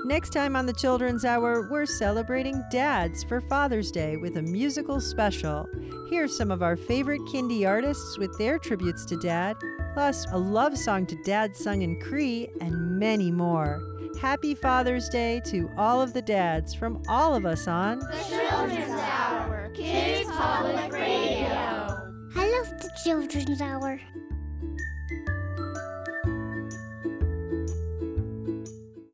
Next time on the Children's Hour, we're celebrating dads for Father's Day with a musical special. Here's some of our favorite Kindy artists with their tributes to Dad, plus a love song to Dad sung in Cree, and many more. Happy Father's Day to all of the dads from all of us on The Children's Hour, Kids Public Radio. I love the Children's Hour.